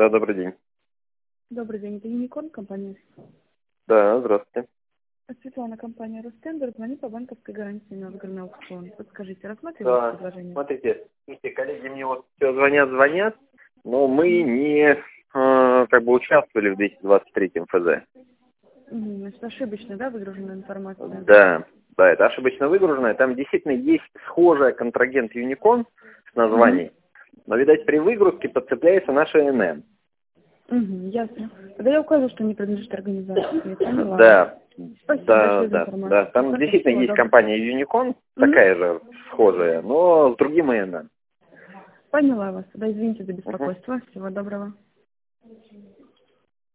Да, добрый день. Добрый день, это Юникорн компания. Да, здравствуйте. Светлана, компания Ростендер, звонит по банковской гарантии на выигранный аукцион. Подскажите, рассматриваете Да, предложение? смотрите, коллеги мне вот все звонят, но мы не участвовали в 223 ФЗ. Значит, ошибочно, да, выгруженная информация? Да, это ошибочно выгруженное. Там действительно есть схожая контрагент Юникон с названием, но, видать, при выгрузке подцепляется наша НМ. Ясно. Тогда я укажу, что не принадлежит организации. Я поняла. Да. Спасибо большое за информацию. Да. Там действительно есть компания Юникон, такая же схожая, но с другим ИНН. Поняла вас. Тогда извините за беспокойство. Всего доброго.